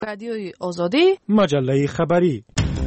رادیوی آزادی، مجله خبری.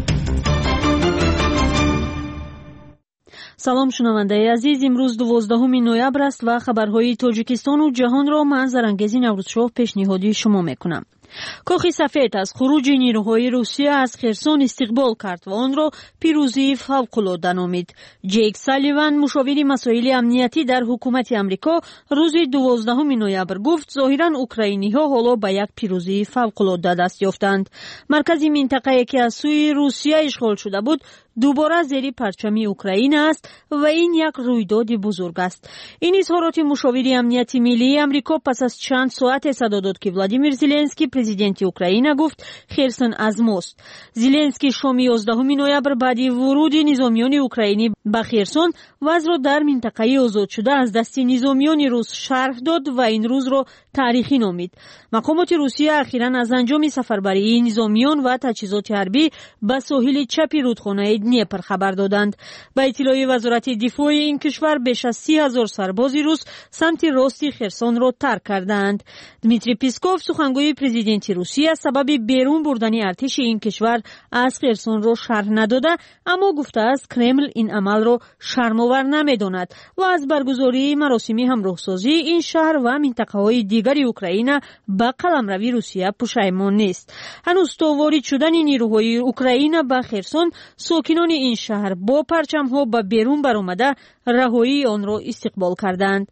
салом шунавандаи азиз, имрӯз 12 ноябр аст ва хабарҳои тоҷикистону ҷаҳонро ман Зарангези Наврӯзшоҳ пешниҳоди шумо мекунам. Кохи сафед аз хуруҷи нирӯҳои Русия аз Херсон истиқбол кард ва онро пирӯзии фавқулода номид. Ҷейк Салливан, мушовири масоили амниятӣ дар ҳукумати Амрико, рӯзи 12 ноябр гуфт, зоҳиран украиниҳо ҳоло ба як пирӯзии фавқулода даст ёфтанд. Маркази минтақае ки аз сӯи Русия ишғол шуда буд, дубора зери парчами Украина аст ва ин як рӯйдоди бузург аст. Ин изҳороти мушовири амнияти миллии Амрико пас аз чанд соате садо дод ки Владимир Зеленский, президенти Украина, гуфт Херсон аз мост. Зеленский шоми 11 ноябр баъди вуруди низомиёни украинӣ ба Херсон вазъро дар минтақаи озодшуда аз дасти низомиёни рус шарҳ дод ва ин рӯзро таърихӣ номид. Мақомоти Русия ахиран аз анҷоми сафарбарии низомиён ва таҷҳизоти ҳарбӣ ба соҳили чапи рудхонаи Днепр хабар доданд. Ба иттилои вазорати дифои ин кишвар беш аз 30,000 сарбози рус самти рости Херсонро тарк кардаанд. Дмитрий Песков, сухангӯи президенти Русия, сабаби берун бурдани артиши ин кишвар аз Херсонро шарҳ надода, аммо гуфтааст Кремл ин амалро шармовар намедонад ва аз баргузории маросими ҳамроҳсозии ин шаҳр ва минтақаҳои дигари Украина ба қаламрави Русия пушаймон нест. ҳанӯз то ворид шудани нирӯҳои Украина ба Херсон, сокинони ин шаҳр бо парчамҳо ба берун баромада раҳоии онро истиқбол карданд.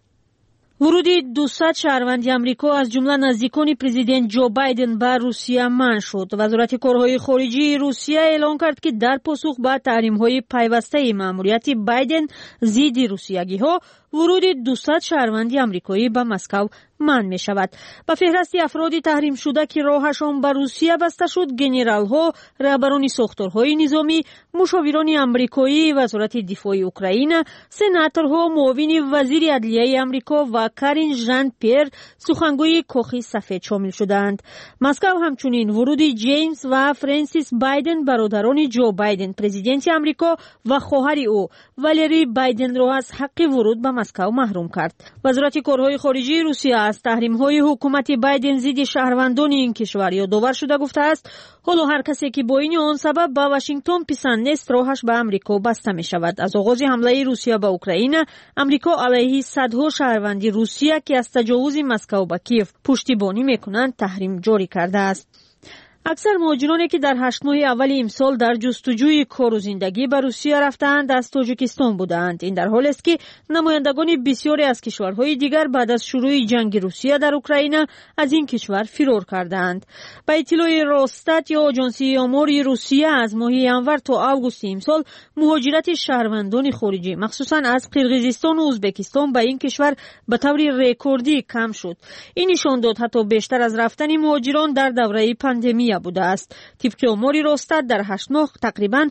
вуруди 200 шаҳрванди Амрико аз ҷумла наздикони президент Ҷо Байден ба Русия манъ шуд. Вазорати корҳои хориҷии Русия эълон кард ки дар посух ба таҳримҳои пайвастаи маъмурияти Байден зидди русиягиҳо, вуруди 200 шаҳрванди амрикоӣ ба Москав манъ мешавад. ба феҳрасти афроди таҳримшуда ки роҳашон ба Русия баста шуд, генералҳо, раҳбарони сохторҳои низомӣ, мушовирони амрикоӣ, вазорати дифои Украина, сенаторҳо, муовини вазири адлияи Амрико ва Карин Жан-Пьер, сухангӯи Кохи сафед шомил шудаанд. Москав ҳамчунин вуруди Ҷеймс ва Фрэнсис Байден, бародарони Ҷо Байден, президенти Амрико, ва хоҳари ӯ Валери Байденро аз ҳаққи вуруд ба Москав маҳрум кард. вазорати корҳои хориҷии Русия аз таҳримҳои ҳукумати Байден зидди шаҳрвандони ин кишвар ёдовар шуда гуфтааст, ҳоло ҳар касе ки бо ини он сабаб ба Вашингтон писанд нест, роҳаш ба Амрико баста мешавад. аз оғози ҳамлаи Русия ба Украина, Амрико алайҳи садҳо шаҳрванди Русия ки аз таҷовузи Москав ба Киев пуштибонӣ мекунанд, таҳрим ҷорӣ кардааст. аксар муҳоҷироне ки дар 8 моҳи аввали имсол дар ҷустуҷӯи кору зиндагӣ ба Русия рафтаанд, аз Тоҷикистон буданд. ин дар ҳолест ки намояндагони бисёре аз кишварҳои дигар баъд аз шурӯи ҷанги Русия дар Украина аз ин кишвар фирор кардаанд. ба иттилои Росстат ё оҷонсии омори Русия, аз моҳи январ то августи имсол муҳоҷирати шаҳрвандони хориҷӣ, махсусан аз Қирғизистону Ӯзбекистон ба ин кишвар ба таври рекордӣ кам шуд. ин нишон дод ҳатто бештар аз рафтани муҳоҷирон дар давраи пандемия будааст. тибқи омори Росстат дар 8 моҳ тақрибан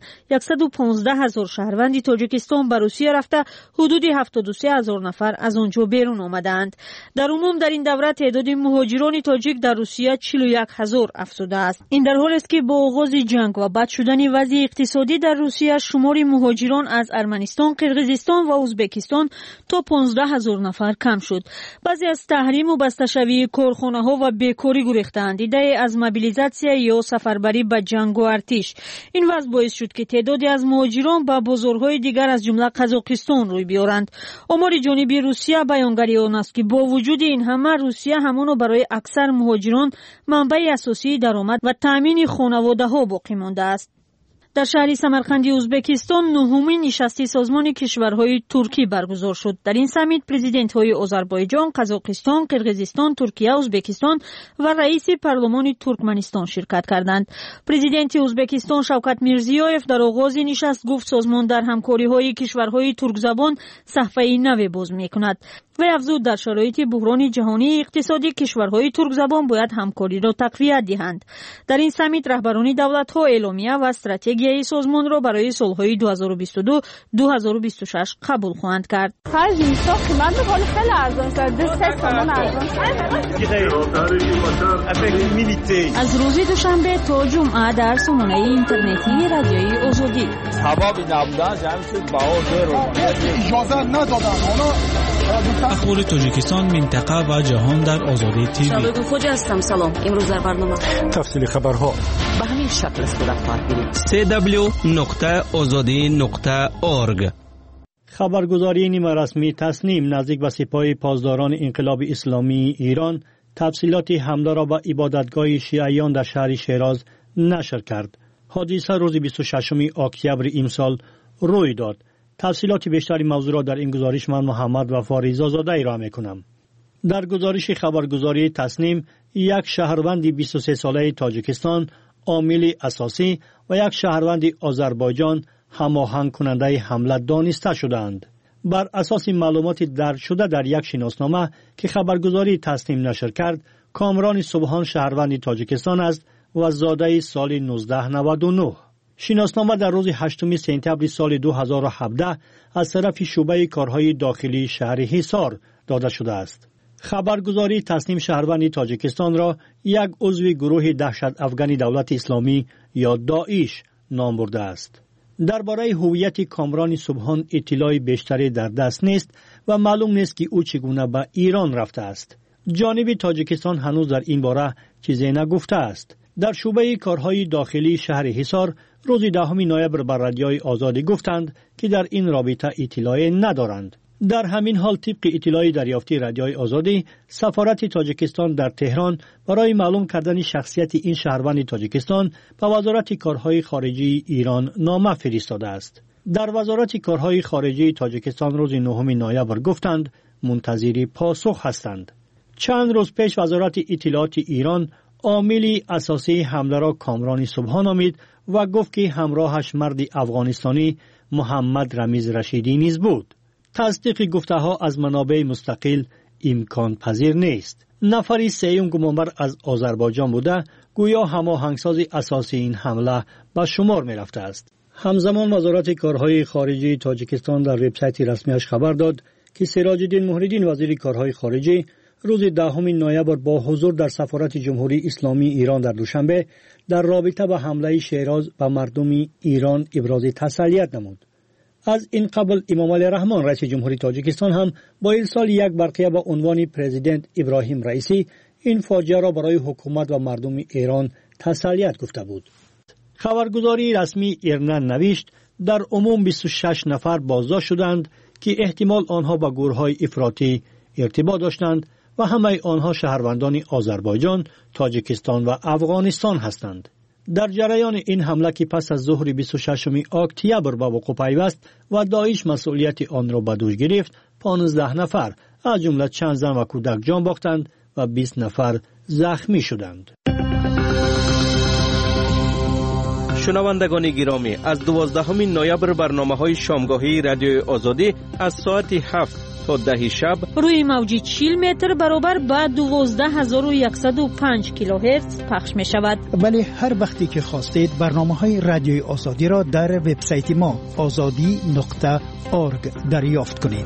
115,000 шаҳрванди Тоҷикистон ба Русия рафта, ҳудуди 73,000 нафар аз он ҷо берун омадаанд. дар умум дар ин давра теъдоди муҳоҷирони тоҷик дар Русия 41,000 афзудааст. ин дар ҳолест ки бо оғози ҷанг ва бад шудани вазъи иқтисодӣ дар Русия, шумори муҳоҷирон аз Арманистон, Қирғизистон ва Ӯзбекистон то 15,000 нафар кам шуд. баъзе аз таҳриму басташавии корхонаҳо ва бекорӣ гурехтаанд. идея аз мобилизатсия ё сафарбарӣ ба ҷангу артиш. ин вазъ боис шуд ки теъдоди аз муҳоҷирон ба бозорҳои дигар аз ҷумла Қазоқистон рӯй биёранд. омори ҷониби Русия баёнгари он аст ки бо вуҷуди ин ҳама, Русия ҳамоно барои аксар муҳоҷирон манбаи асосии даромад ва таъмини хонаводаҳо боқӣ мондааст. дар шаҳри Самарқанди Ӯзбекистон 9-умин нишасти созмони кишварҳои туркӣ баргузор шуд. дар ин саммит президентҳои Озарбойҷон, Қазоқистон, Қирғизистон, Туркия, Ӯзбекистон ва раиси парлумони Туркманистон ширкат карданд. президенти Ӯзбекистон Шавкат Мирзиёев дар оғози нишаст гуфт созмон дар ҳамкориҳои кишварҳои туркзабон саҳфаи наве боз мекунад. вай афзуд, дар шароити буҳрони ҷаҳонии иқтисодӣ кишварҳои туркзабон бояд ҳамкориро тақвият диҳанд. дар ин саммит раҳбарони давлатҳо эъломия ва стратегияи созмонро барои солҳои 2022-2026 қабул хоҳанд кард. аз рӯзи душанбе то ҷумъа дар сомонаи интернетии радиои озодӣ. иҷозат надоданд. اخبار تاجیکستان، منطقه و جهان در آزادی تیوی. شبکه خوج هستم. سلام. امروز در برنامه تفصیل خبرها به همین شکل است در خواهد www.azadi.org. خبرگزاری نیمه رسمی تصنیم نزدیک به سپاه پاسداران انقلاب اسلامی ایران تفصیلات حمله را به عبادتگاه شیعیان در شهر شیراز نشر کرد. حادثه روز 26 اکتبر امسال روی داد. تفصیلات بیشتری موضوع را در این گزارش من محمد وفا رضازاده ارائه می‌کنم. در گزارش خبرگزاری تصنیم یک شهروند 23 ساله تاجیکستان عامل اساسی و یک شهروند آذربایجان هماهنگ کننده حمله دانسته شدند. بر اساس معلومات درج شده در یک شناسنامه که خبرگزاری تصنیم نشر کرد، کامران سبحان شهروند تاجیکستان است و زاده سال 1999. شناسنامه در روز 8 سپتامبر سال 2017 از طرف شعبه کارهای داخلی شهر حصار داده شده است. خبرگزاری تصنیم شهروند تاجیکستان را یک عضو گروه دهشت افغانی دولت اسلامی یا داعش نام برده است. درباره هویت کامران سبحان اطلاعی بیشتری در دست نیست و معلوم نیست که او چگونه به ایران رفته است. جانب تاجیکستان هنوز در این باره چیزی نگفته است. در شعبه کارهای داخلی شهر حصار روز 10 نوامبر بر رادیوی آزادی گفتند که در این رابطه اطلاعی ندارند. در همین حال طبق اطلاعی دریافتی رادیوی آزادی، سفارت تاجیکستان در تهران برای معلوم کردن شخصیت این شهروند تاجیکستان به وزارت کارهای خارجه ایران نامه فرستاده است. در وزارت کارهای خارجه تاجیکستان روز 9 نوامبر گفتند منتظر پاسخ هستند. چند روز پیش وزارت اطلاعات ایران عامل اساسی حمله را کامران سبحان نامید و گفت که همراهش مرد افغانستانی محمد رمیز رشیدی نیز بود. تصدیق گفته ها از منابع مستقل امکان پذیر نیست. نفری سیوم گمانبر از آذربایجان بوده گویا هماهنگساز اساسی این حمله به شمار می رفته است. همزمان وزارت کارهای خارجه تاجیکستان در وبسایت رسمیش خبر داد که سراج الدین محی‌الدین وزیر کارهای خارجه روز 10 نوامبر با حضور در سفارت جمهوری اسلامی ایران در دوشنبه در رابطه با حمله شیراز به مردم ایران ابراز تسلیت نمود. از این قبل امام علی رحمان رئیس جمهوری تاجیکستان هم با ارسال یک برقیه با عنوان پرزیدنت ابراهیم رئیسی این فاجعه را برای حکومت و مردم ایران تسلیت گفته بود. خبرگزاری رسمی ایرنا نوشت در عموم 26 نفر بازداشت شدند که احتمال آنها با گروه‌های افراطی ارتباط داشتند و همه آنها شهروندان آذربایجان، تاجیکستان و افغانستان هستند. در جریان این حمله که پس از ظهر 26 اکتبر به وقوع پیوست و داعش مسئولیت آن را به دوش گرفت، 15 نفر از جمله چند زن و کودک جان باختند و 20 نفر زخمی شدند. شنوندگان گرامی، از 12 نوامبر برنامه‌های شامگاهی رادیو آزادی از ساعت 7 تا 10 شب روی موج 40 متر برابر با 12105 کیلوهرتز پخش می شود. ولی هر وقتی که خواستید برنامه‌های رادیوی آزادی را در وبسایت ما azadi.org دریافت کنید.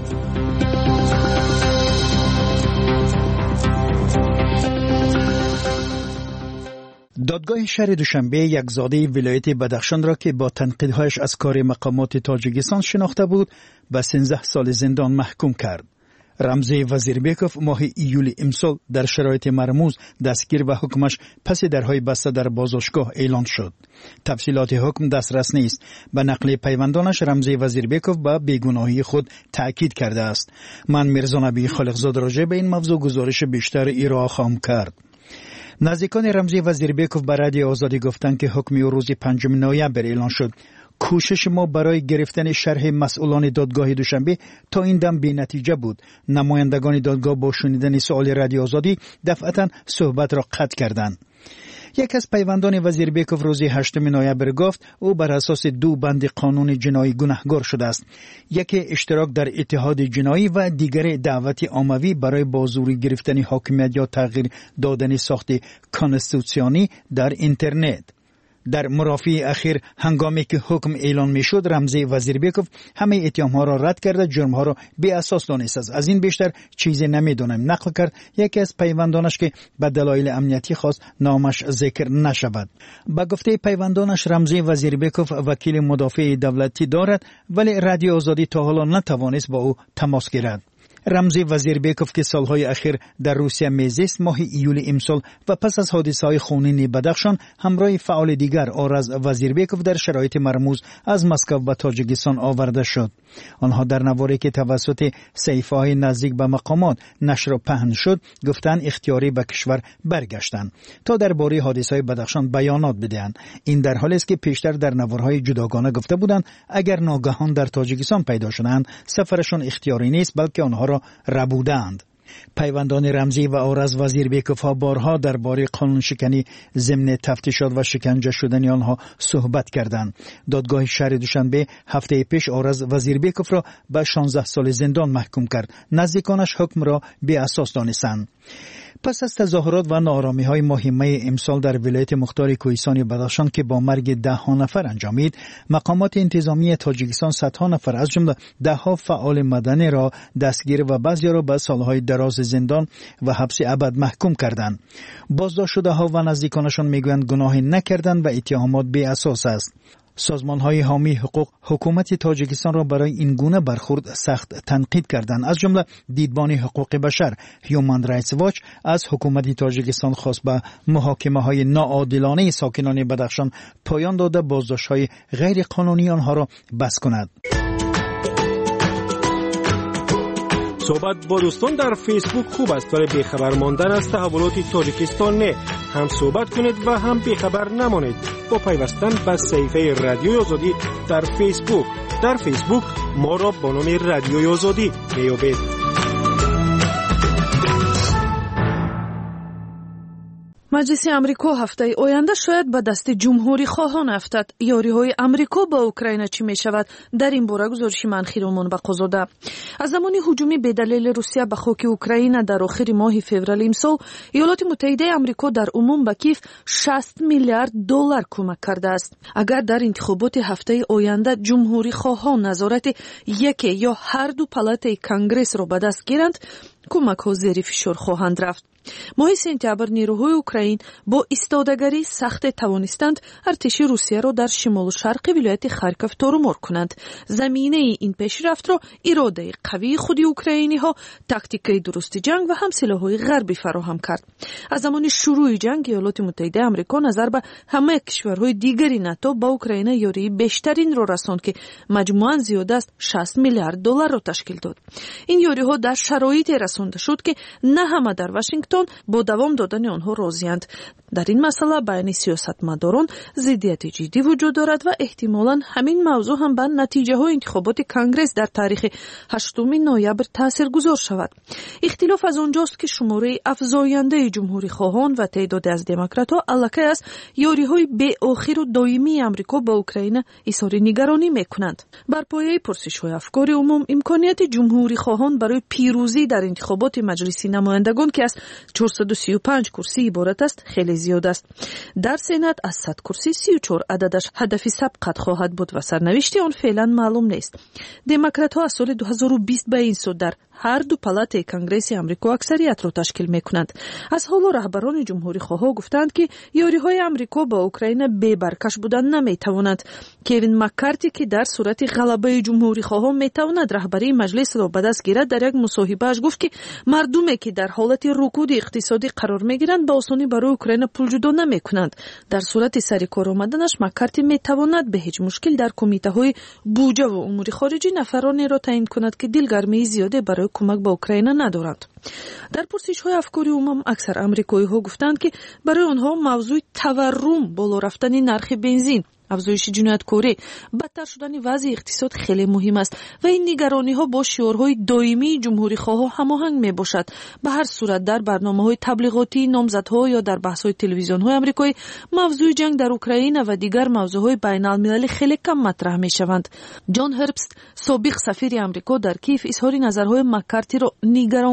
دادگاه شهر دوشنبه یک زاده ولایت بدخشان را که با تنقیدهایش از کار مقامات تاجیکستان شناخته بود به 13 سال زندان محکوم کرد. رمزی وزیربیکوف ماه ایول امسال در شرایط مرموز دستگیر و حکمش پس درهای بسته در بازداشتگاه اعلان شد. تفصیلات حکم دسترس نیست. به نقل پیوندانش رمزی وزیربیکوف به بیگناهی خود تأکید کرده است. من میرزا نبی خالقزاد راجع به این موضوع گزارش بیشتر ارائه خواهم کرد. نزدیکان رمزی وزیربیکوف به رادیو آزادی گفتند که حکم او روز 5 نوامبر اعلان شد. کوشش ما برای گرفتن شرح مسئولان دادگاه دوشنبه تا این دم بی نتیجه بود. نمایندگان دادگاه با شنیدن سوال رادیو آزادی دفعتا صحبت را قطع کردند. یک از پیوندان وزیربیکوف روز 8 نوامبر گفت او بر اساس 2 بند قانون جنایی گناهکار شده است. یکی اشتراک در اتحاد جنایی و دیگر دعوت عاموی برای بازوری گرفتن حاکمیت یا تغییر دادن ساخت کانستیتوسیونی در اینترنت. در مرافعه اخیر هنگامی که حکم اعلان میشد رمزی وزیربیکوف همه اتهام‌ها را رد کرده جرم‌ها را بی اساس دانست است. از این بیشتر چیزی نمیدونم نقل کرد یکی از پیوندانش که به دلایل امنیتی خواست نامش ذکر نشود. با گفته پیوندانش رمزی وزیربیکوف وکیل مدافع دولتی دارد ولی رادیو آزادی تا حالا نتوانست با او تماس گیرد. رمزی وزیربیکوف که سالهای اخیر در روسیه میزیست ماه ایول امسال و پس از حادثه‌های خونین بدخشان همراه فعال دیگر آرز وزیربیکوف در شرایط مرموز از مسکو به تاجیکستان آورده شد. آنها در نواری که توسط صحیفه‌های نزدیک به مقامات نشر و پهن شد گفتند اختیاری به کشور برگشتند تا درباره حادثه‌های بدخشان بیانات بدهند. این در حالی است که پیشتر در نوارهای جداگانه گفته بودند اگر ناگهان در تاجیکستان پیدا شدند سفرشان اختیاری نیست بلکه آنها را ربودند. پیوندان رمزی و آرز وزیربیکوف ها بارها درباره قانون شکنی ضمن تفتیشات و شکنجه شدن آنها صحبت کردند. دادگاه شهر دوشنبه هفته پیش آرز وزیربیکوف را به 16 سال زندان محکوم کرد. نزدیکانش حکم را بی اساس دانستند. پس از تظاهرات و ناآرامی‌های ماه می امسال در ولایت مختار کوهستان بدخشان که با مرگ 10 نفر انجامید، مقامات انتظامی تاجیکستان صدها نفر از جمله 10 فعال مدنی را دستگیر و بعضی را به سالهای دراز زندان و حبس ابد محکوم کردند. بازداشت شده‌ها و نزدیکانشان میگویند گناهی نکردند و اتهامات بی اساس است. سازمان‌های حامی حقوق حکومت تاجیکستان را برای این گونه برخورد سخت تنقید کردند. از جمله دیدبان حقوق بشر هیومن رایتس واچ از حکومت تاجیکستان خواست به محاکمه‌های ناعادلانه ساکنان بدخشان پایان داده بازداشت‌های غیر قانونی آنها را بس کند. صحبت با دوستان در فیسبوک خوب است ولی بیخبر ماندن از تحولات تاجیکستان نه. هم صحبت کنید و هم بیخبر نمانید با پیوستن به صفحه رادیوی آزادی در فیسبوک. در فیسبوک ما را با نام رادیوی آزادی میابید. مجلس امریکا هفته آینده شاید به دست جمهوری خواهان افتد. یاری‌های امریکا با اوکراین چی می‌شود؟ در این باره گزارش منخی رومان بقضاده. از زمان هجوم بدلیل روسیه به خاک اوکراین در آخر ماه فوریه امسال، ایالات متحده امریکا در عموم به کیف 60 میلیارد دلار کمک کرده است. اگر در انتخابات هفته آینده جمهوری خواهان نظارت یک یا هر دو پالات کنگرس را به دست گیرند، کمک‌ها زیر فشار خواهند رفت. ماه سپتامبر نیروهای اوکراین با ایستادگری سخت توانستند ارتش روسیه را در شمال و شرق ولایت خارکوف تارومار کنند. زمینه این پیشرفت را اراده قوی خود اوکراینی ها، تاکتیک درست جنگ و هم سلاح‌های غربی فراهم کرد. از زمان شروع جنگ ایالات متحده آمریکا نظر به همه کشورهای دیگری ناتو با اوکراین یاری بیشترین را رساند که مجموعاً زیاده است 60 میلیارد دلار را تشکیل داد. این یاری‌ها در شرایطی رسانده شد که نه همه در واشنگتن با دوام دادن آنها راضی‌اند. در این مسئله بین سیاستمداران ضدیت جدی وجود دارد و احتمالاً همین موضوع هم به نتیجه های انتخابات کنگرس در تاریخ 8 نوامبر تاثیرگذار شود. اختلاف از آنجاست که شماره افزاینده جمهوری خواهان و تعداد از دموکرات‌ها علاقه است یاری‌های بی آخر و دائمی آمریکا با اوکراین اظهار نگرانی می‌کنند. بر پایه پرسش‌های افکار عموم امکانیت جمهوری خواهان برای پیروزی در انتخابات مجلس نمایندگان که از 435 کرسی عبارت است خیلی زیاد است. در سنات از 100 کرسی 34 عددش هدف سبقت خواهد بود و سرنوشت آن فعلا معلوم نیست. دموکرات‌ها از سال 2020 به این سو در هر دو پالات کنگرس آمریکا اکثریت را تشکیل می‌کنند. از حالا رهبران جمهوری خواها گفتند که یاری‌های آمریکا با اوکراین بی برکش بودن نمی‌تواند. کوین مکارتی که در صورت غلبه جمهوری خواها می‌تواند رهبری مجلس را به دست گیرد در یک مصاحبه‌اش گفت که مردمی که در حالت رکود اقتصادی قرار می‌گیرند به آسانی برای اوکراین پول جدا نمی‌کنند. در صورت سر کار آمدنش مکارتی می‌تواند به هیچ مشکل در کمیته‌های بودجه و امور خارجی نفرانی را تعیین کند که دلگرمی زیاده برای کمک به اوکراین ندارند. در پرسش‌های افکاری عموم اکثر آمریکایی‌ها گفتند که برای آنها موضوع تورم، بالا رفتن نرخ بنزین، افزایش جنایتکاری، بدتر شدن وضع اقتصاد خیلی مهم است و این نگرانی‌ها با شعارهای دائمی جمهوری خواها هماهنگ میباشد. به هر صورت در برنامه‌های تبلیغاتی نامزدها یا در بحث‌های تلویزیون‌های آمریکایی موضوع جنگ در اوکراین و دیگر موضوعهای بین‌المللی خیلی کم مطرح میشوند. جان هربست، سابق سفیر آمریکا در کیف، اظهار نظرهای مکارتی را نگران کننده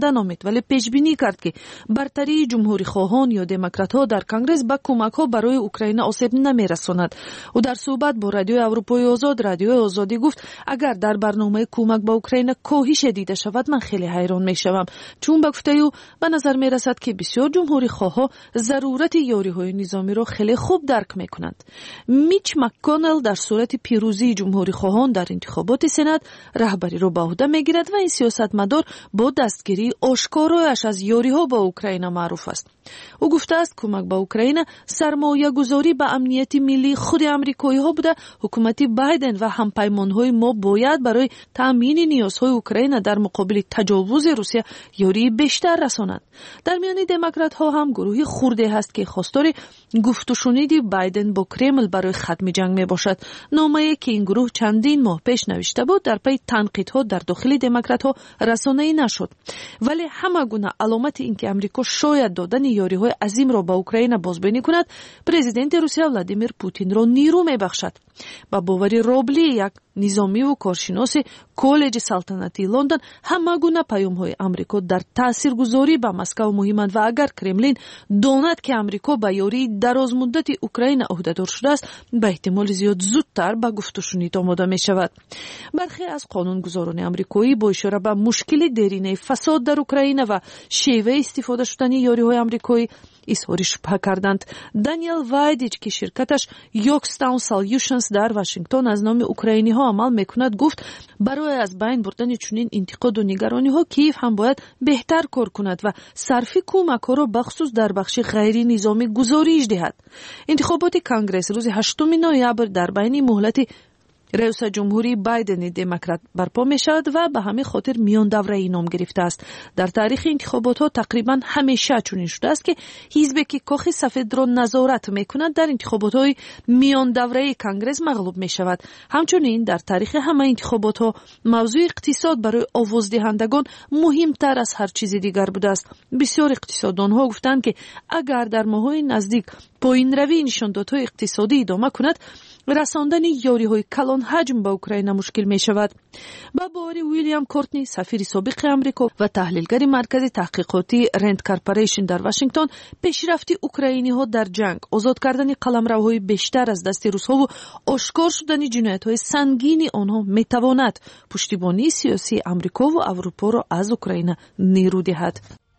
لندن آمد ولی پیش بینی کرد که برتری جمهوری خواهان یا دموکرات ها در کنگره به کمک ها برای اوکراین آسیب نمیرساند. او در صحبت با رادیوی اروپای آزاد رادیوی آزادی گفت اگر در برنامه کمک به اوکراین کاهش دیده شود من خیلی حیران میشوم، چون به گفته او به نظر میرسد که بسیار جمهوری خواه ها ضرورت یاری های نظامی را خیلی خوب درک میکنند. میچ مک‌کانل در صورت پیروزی جمهوری خواهان در انتخابات سنا رهبری را به عهده میگیرد و این سیاستمدار با دستگیری آشکارایش از یاری ها با اوکراین معروف است. او گفته است کمک به اوکراین سرمایه گذاری به امنیت ملی خود امریکایی ها بوده. حکومت بایدن و همپیمان های ما باید برای تامین نیازهای اوکراین در مقابل تجاوز روسیه یاری بیشتر رسانند. در میان دموکرات ها هم گروهی خرده هست که خواستار گفت و شنید بایدن با کرمل برای ختم جنگ می باشد. نامه‌ای که این گروه چندین ماه پیش نوشته بود در پی تنقیدها در داخل دموکرات ها رسانه‌ای نشد. ولی همه گونه علامت اینکه امریکا شاید دادن یاری‌های عظیم را به اوکراین بازبینی کند، پرزیدنت روسیه ولادیمیر پوتین را نیرو می‌بخشد. با باوری روبلی یک نظامی و کارشناس کالج سلطنتی لندن همه گونه پیام‌های امریکا در تاثیرگذاری به مسکو مهمند و اگر کرملین داند که امریکا به یاری دراز مدت اوکراین عهده‌دار شده است، به احتمال زیاد زودتر به گفت و شنید آماده می شود. برخی از قانونگذاران امریکایی با اشاره به مشکل دیرینه فساد در اوکراین و شیوه استفاده شدن یاری‌های امریکایی اظهار شبهه کردند. دانیل وایدیچ که شرکتش یوکستاون سالوشنز در واشنگتن از نام اوکراینی ها عمل میکند گفت برای از بین بردن چنین انتقاد و نگرانی ها کیف هم باید بهتر کار کند و صرف کمک ها را بخصوص در بخش غیر نظامی گزارش دهد. انتخابات کنگره روز 8 نوامبر در بین مهلت رئیس جمهوری بایدن دموکرات برپا می شود و به همین خاطر میان دوره نام گرفته است. در تاریخ انتخابات ها تقریبا همیشه چنین شده است که حزبی که کاخ سفید را نظارت می کند در انتخابات های میان دوره کنگره مغلوب می شود. همچنین در تاریخ همه انتخابات ها موضوع اقتصاد برای آوازدهندگان مهمتر از هر چیز دیگر بوده است. بسیار اقتصاددان ها گفتند که اگر در ماه‌های نزدیک پایین روی نشاندادهای اقتصادی ادامه کند، رساندن یاری‌های کلان حجم به اوکراین مشکل می شود. با باوری ویلیام کورتنی سفیر سابق آمریکا و تحلیلگر مرکز تحقیقاتی رند کارپوریشن در واشنگتن، پیشرفت اوکراینی ها در جنگ، آزاد کردن قلمروهای بیشتر از دست روس‌ها و آشکار شدن جنایت‌های سنگین آنها می تواند پشتیبانی سیاسی آمریکا و اروپا را از اوکراین نیرو دهد.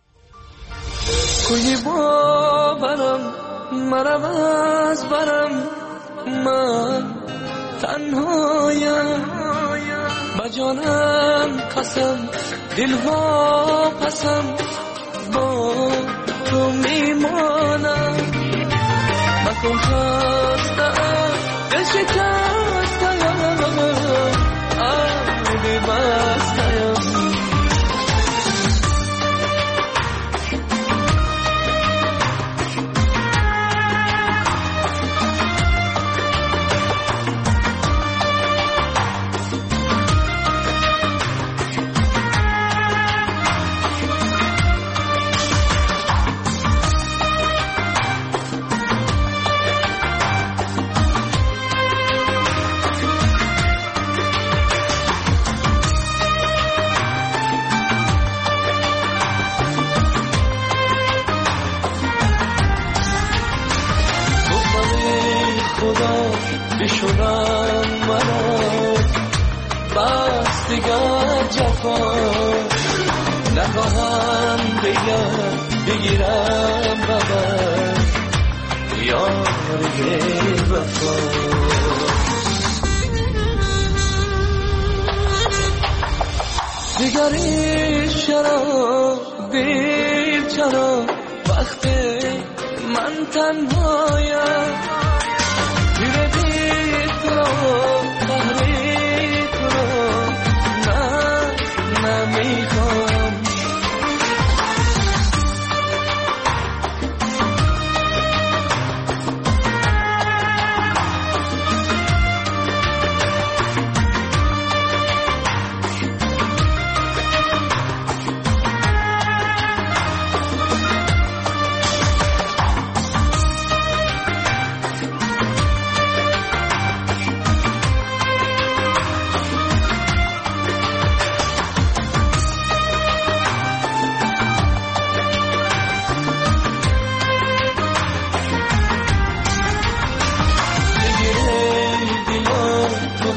کوی باورم مرم از برم من تنهایم با جانم قسم دلها پسم با تو میمانم مکن خستم دل شکستم آبی بستم بشونم مرا بس دیگر جفا نخواهم بگیرم ببر یار وفا دیگری چرا دیر چرا وقتی من تنهایم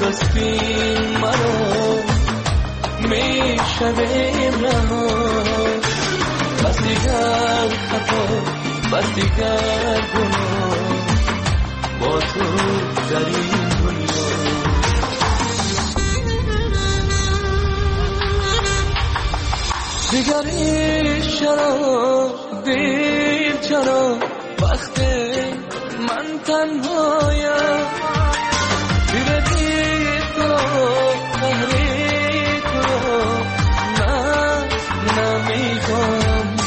راستی مرا میشویم رها بس دیگر خطا بس دیگر گناه با تو در این دنیا دیگری چرا دیر چرا وقت من تنهایم دیر دیر تو قهری تو من نمیخوام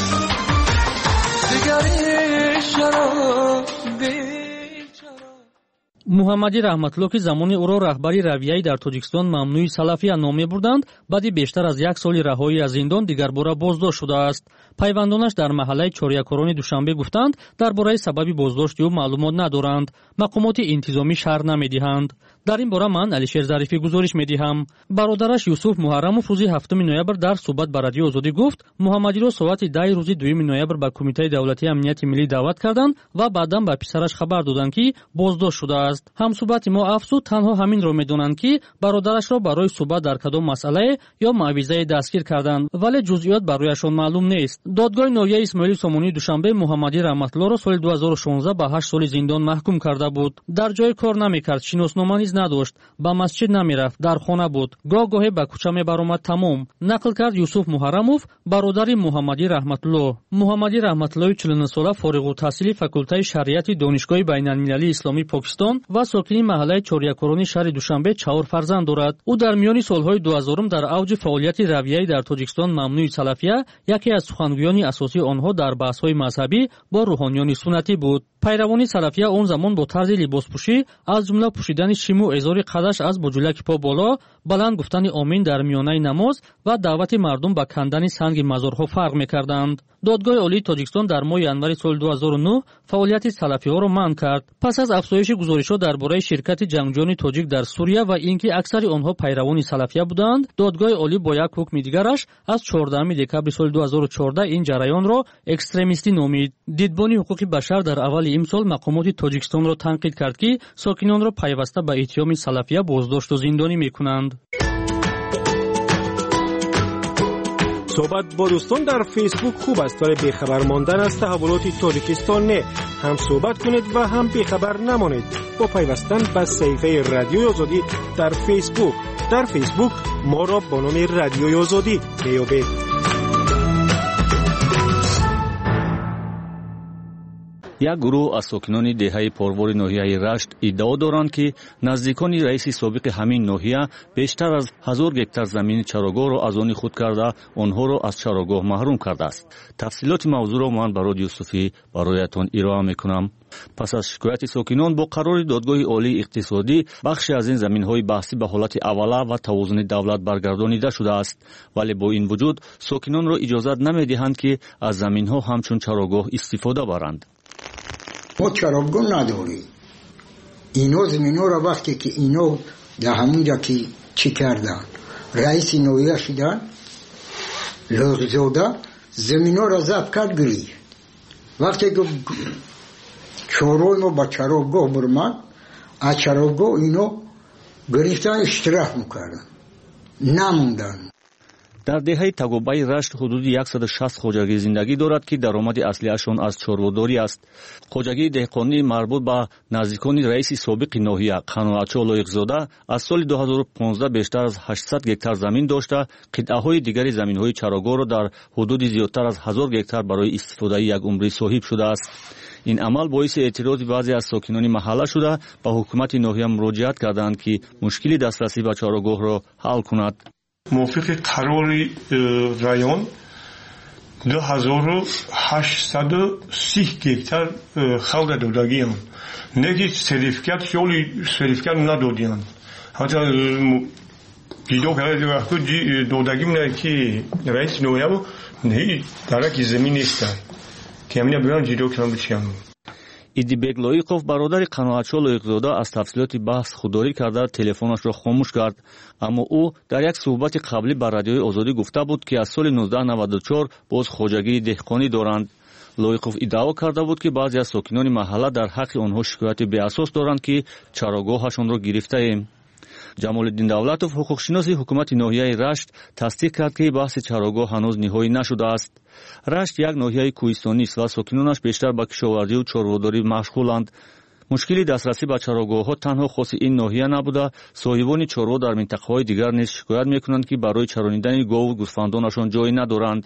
دیگری چرا دیر چرا муҳаммади раҳматло ки замони ӯро раҳбари равияи дар тоҷикистон мамнӯи салафия ном мебурданд баъди бештар аз як соли раҳоӣ аз зиндон дигарбора боздошт шудааст. пайвандонаш дар маҳаллаи чорякорони душанбе гуфтанд дар бораи сабаби боздошти ӯ маълумот надоранд, мақомоти интизомӣ шарҳ намедиҳанд. дар ин бора ман алишер зарифӣ гузориш медиҳам. бародараш юсуф муҳаррамов рӯзи 7 ноябр дар суҳбат ба радиои озодӣ гуфт муҳаммадиро соати 10 рӯзи 2 ноябр ба кумитаи давлатии амнияти миллӣ даъват карданд ва баъдан ба писараш хабар доданд ки боздошт шудааст. ҳамсуҳбати мо афзуд танҳо ҳаминро медонанд ки бародарашро барои суҳбат дар кадом масъалае ё мавъизае дастгир карданд, вале ҷузъиёт барояшон маълум нест. додгоҳи ноҳияи исмоили сомонии душанбе муҳаммади раҳматлоро соли 2016 ба 8 соли зиндон маҳкум карда буд. дар ҷои кор намекард, шиноснома низ надошт, ба масҷид намерафт, дар хона буд, гоҳ-гоҳе ба кӯча мебаромад. тамом нақл кард юсуф муҳаррамов, бародари муҳаммади раҳматло. муҳаммади раҳматлои 49 сола фориғултаҳсили факултаи шариати донишгоҳи байналмилалии исломии покистон ва сокини маҳаллаи чорякорони шаҳри душанбе 4 фарзанд дорад. ӯ дар миёни солҳои 2000 дар авҷи фаъолияти равияи дар тоҷикистон мамнӯи салафия яке аз сухангӯёни асосии онҳо дар баҳсҳои мазҳабӣ бо рӯҳониёни суннатӣ буд. пайравони салафия он замон бо тарзи либоспӯшӣ аз ҷумла пӯшидани шиму эзори қадаш аз боҷӯлаки по боло, баланд гуфтани омин дар миёнаи намоз ва даъвати мардум ба кандани санги мазорҳо фарқ мекарданд. додгоҳи олии тоҷикистон дар моҳи январи соли 2009 фаъолияти салафиҳоро манъ кард. пас аз афзоиши гузоришҳо дар бораи ширкати ҷангҷӯёни тоҷик дар Сурия ва ин ки аксари онҳо пайравони салафия буданд, додгоҳи олӣ бо як ҳукми дигараш аз 14 декабри соли 2014 ин ҷараёнро экстремистӣ номид. дидбони ҳуқуқи башар дар аввали имсол мақомоти тоҷикистонро танқид кард ки сокинонро пайваста ба иттиҳоми салафия боздошту зиндонӣ мекунанд. صحبت با دوستان در فیسبوک خوب است ولی بیخبر ماندن از تحولات تاجیکستان نه. هم صحبت کنید و هم بیخبر نمانید با پیوستن به صفحه رادیوی آزادی در فیسبوک. در فیسبوک ما را با نام رادیوی آزادی میابید. یک گروه از ساکنان دهه پروار ناحیه رشت ادعا دارند که نزدیکان رئیس سابق همین ناحیه بیشتر از 1000 گکتار زمین چراگاه را از آن خود کرده آنها را از چراگاه محروم کرده است. تفصیلات موضوع را من برای یوسفی برایتان ارائه میکنم. پس از شکایت ساکنان با قرار دادگاه عالی اقتصادی بخشی از این زمین‌های بحثی به حالت اوله و توازن دولت برگردانیده شده است، ولی با این وجود ساکنان را اجازه نمی‌دهند که از زمین‌ها همچون چراگاه استفاده برند. ما چراگاه نداریم. اینا زمینا را وقتی که اینا در همونجا که چی کردن رئیس نویه شدن لغزاده زمینا را ضبط کرد گریخت. وقتی که چهارای ما با چراگاه برمد از چراگاه اینا گریختن اشتراک میکردن نموندن. در دهه تگوبای رشت حدود 160 خوجگی زندگی دارد که درآمد اصلیشان از چاروداری است. خوجگی دهقانی مربوط به نزدیکان رئیس سابق ناحیه قناعتچی لایق‌زاده از سال 2015 بیشتر از 800 گکتار زمین داشته قطعه‌های دیگری زمین‌های چراگاه را در حدود زیادتر از 1000 گکتار برای استفاده یک عمری صاحب شده است. این عمل باعث اعتراض بعضی از ساکنان محله شده به حکومت ناحیه مراجعت کردند که مشکل دسترسی به چراگاه را حل کند. موافق قرار رایون 2830 گکتار خلق دادگیان نگی سریفکت شولی سریفکت ندادیان حتی دیدو که وقتی دادگی منه که رئیس نویه بود نه درکی زمین نیست که همینه بیان دیدو کنم بچیم. идибек лоиқов бародари қаноатчо лоиқзода аз тафсилоти баҳс худдорӣ карда телефонашро хомӯш кард, аммо ӯ дар як суҳбати қаблӣ ба радиои озодӣ гуфта буд ки аз соли 1994 боз хоҷагии деҳқонӣ доранд. лоиқов иддао карда буд ки баъзе аз сокинони маҳалла дар ҳаққи онҳо шикояти беасос доранд ки чарогоҳашонро гирифтаем. ҷамолиддин давлатов ҳуқуқшиноси ҳукумати ноҳияи рашт тасдиқ кард ки баҳси чароғоҳ ҳанӯз ниҳоӣ нашудааст. рашт як ноҳияи кӯҳистонист ва сокинонаш бештар ба кишовардию чорводорӣ машғуланд. мушкили дастрасӣ ба чароғоҳҳо танҳо хоси ин ноҳия набуда, соҳибони чорво дар минтақаҳои дигар низ шикоят мекунанд ки барои чаронидани гову гӯсфандонашон ҷое надоранд.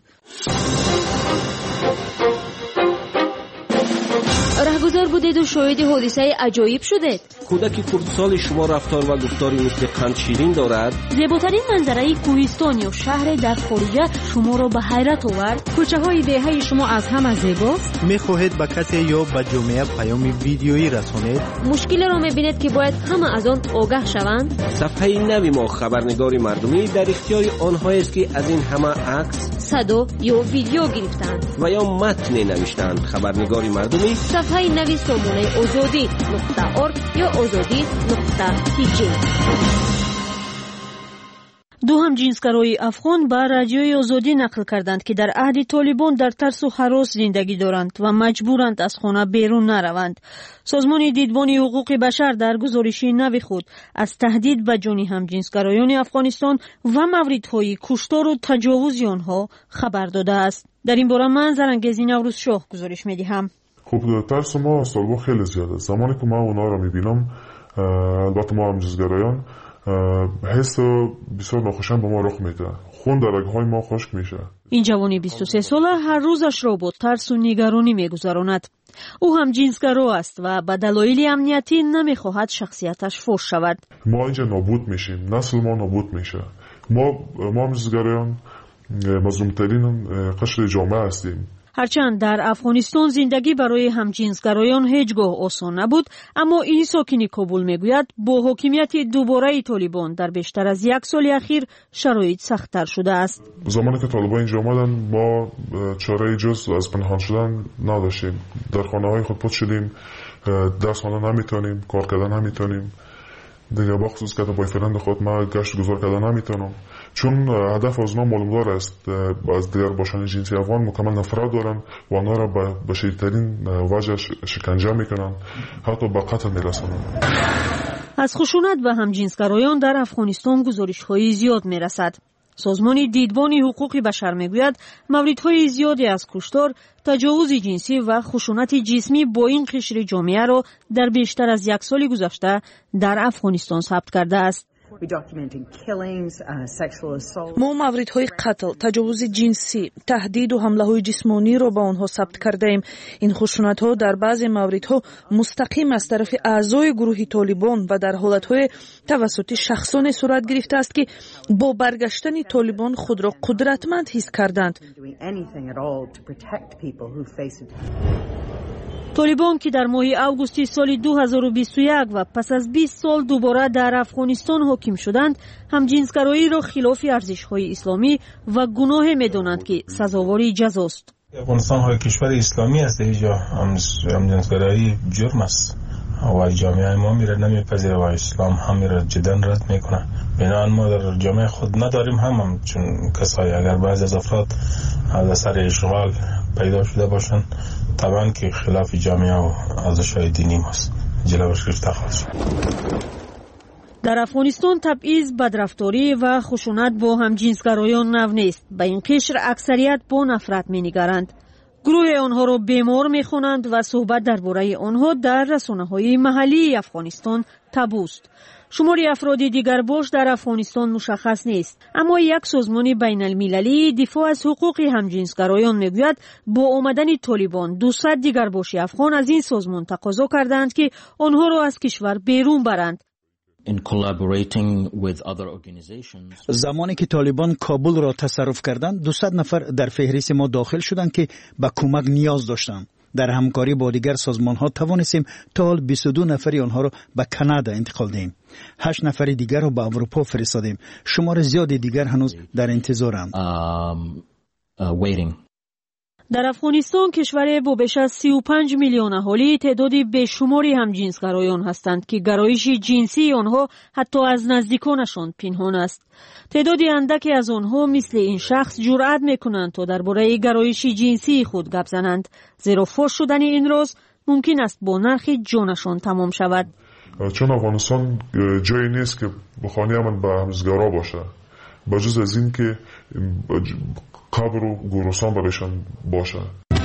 раҳгузор будеду шоҳиди ҳодисаи аҷоиб шудед. кӯдаки хурдсоли шумо рафтор ва гуфтори мисли қандширин дорад. зеботарин манзараи кӯҳистон ё шаҳре дар хориҷа шуморо ба ҳайрат овард. кӯчаҳои деҳаи шумо аз ҳама зебост. мехоҳед ба касе ё ба ҷомеа паёми видеоӣ расонед. мушкилеро мебинед ки бояд ҳама аз он огаҳ шаванд. сафҳаи нави мо хабарнигори мардумӣ дар ихтиёри онҳоест ки аз ин ҳама акс, садо ё видео гирифтанд ва ё матне навиштанд. хабарнигори мардумӣ сафҳаи нави сомонаи озодӣ.орг ё озодӣ.tj. ду ҳамҷинсгарои афғон ба радиои озодӣ нақл карданд ки дар аҳди толибон дар тарсу ҳарос зиндагӣ доранд ва маҷбуранд аз хона берун нараванд. созмони дидбони ҳуқуқи башар дар гузориши нави худ аз таҳдид ба ҷони ҳамҷинсгароёни афғонистон ва мавридҳои куштору таҷовузи онҳо хабар додааст. дар ин бора ман зарангези наврӯзшоҳ гузориш медиҳам. خب ترس ما از طالبان خیلی زیاده. زمانی که من اونا رو میبینم، البته ما هم جزگرایان، حس بسیار ناخوشایند به ما رخ میده. خون در رگهای ما خشک میشه. این جوانی 23 ساله هر روزش را با ترس و نگرانی میگذراند. او هم جنسگرا است و به دلایل امنیتی نمیخواهد شخصیتش فوش شود. ما اینجا نابود میشیم، نسل ما نابود میشه. ما هم جزگرایان مظلومترین قشر جامعه هستیم. هرچند در افغانستان زندگی برای همجنسگرایان هیچگاه آسان نبود، اما این ساکن کابل میگوید با حاکمیت دوباره طالبان در بیشتر از یک سال اخیر شرایط سخت‌تر شده است. زمانی که طالبان اینجا آمدن ما چاره جز از پنهان شدن نداشتیم. در خانه‌های خود پات شدیم، درس خواندن نمیتونیم، کار کردن نمیتونیم. دیگه با خصوص که با فرند خود ما گشت گذار کردن نمیتونم، چون هدف از ما معلومدار است. از دیگر باشان جنسی افغان مکمل نفرت دارن و آنها را به شدیدترین وجه شکنجه میکنن، حتی به قتل میرسانن. از خشونت و همجنسگرایان در افغانستان گزارش‌های زیاد میرسد. سازمان دیدبان حقوق بشر میگوید موردهای زیادی از کشتار، تجاوز جنسی و خشونت جسمی با این قشر جامعه را در بیشتر از یک سال گذشته در افغانستان ثبت کرده است. ما موردهای قتل، تجاوز جنسی، تهدید و حمله‌های جسمانی را به آنها ثبت کرده ایم. این خشونت‌ها در بعضی موردها مستقیم از طرف اعضای گروه طالبان و در حالت‌های توسط شخصان صورت گرفته است که با برگشتن طالبان خود را قدرتمند حس کردند. طالبان که در ماه اوگوست سال 2021 و پس از 20 سال دوباره در افغانستان حاکم شدند، همجنسگرایی را خلاف ارزش‌های اسلامی و گناه می‌دانند که سزاوار جزاست. افغانستان های کشور اسلامی است، اینجا همجنسگرایی جرم است و جامعه ما میره نمیپذیره و اسلام هم میره جدا رد میکنه. بنابراین ما در جامعه خود نداریم هم چون کسایی اگر بعضی از افراد از اثر اشغال پیدا شده باشن طبعا که خلاف جامعه و ارزش‌های دینی ماست، جلوش گرفته خواهد شد. در افغانستان تبعیض، بدرفتاری و خشونت با همجنسگرایان نو نیست. به این قشر اکثریت با نفرت می‌نگرند. گروه آنها را بیمار می‌خوانند و صحبت درباره آنها در رسانه‌های محلی افغانستان تابوست. شمار افراد دیگر باش در افغانستان مشخص نیست، اما یک سازمان بین المللی دفاع از حقوق همجنسگرایان میگوید با آمدن طالبان 200 دیگر باش افغان از این سازمان تقاضا کردند که آنها را از کشور بیرون برند. زمانی که طالبان کابل را تصرف کردند 200 نفر در فهرست ما داخل شدند که به کمک نیاز داشتند. در همکاری با دیگر سازمان ها توانستیم تا حال 22 نفری آنها را به کانادا انتقال دهیم. 8 نفر دیگر را به اروپا فرستادیم. شمار زیادی دیگر هنوز در انتظارند. در افغانستان کشور با بیش از 35 میلیون اهالی تعدادی بیشماری همجنسگرایان هستند که گرایش جنسی آنها حتی از نزدیکانشان پنهان است. تعدادی اندکی از آنها مثل این شخص جرأت میکنند تا درباره گرایش جنسی خود گپ زنند، زیرا فاش شدن این راز ممکن است با نرخ جانشان تمام شود. چون افغانستان جایی نیست که بخوانی من به همزگارا باشه، بجز از این که قبر و گورستان برایشان باشه.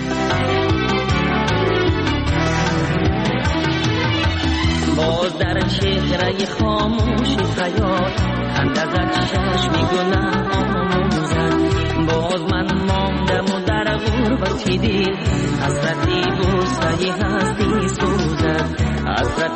باز در چهره خاموش خیال خندزد چشم گناه آموزد، باز من ماندم و در غربتی دل حسرتی بوسه هستی سوزد، حسرت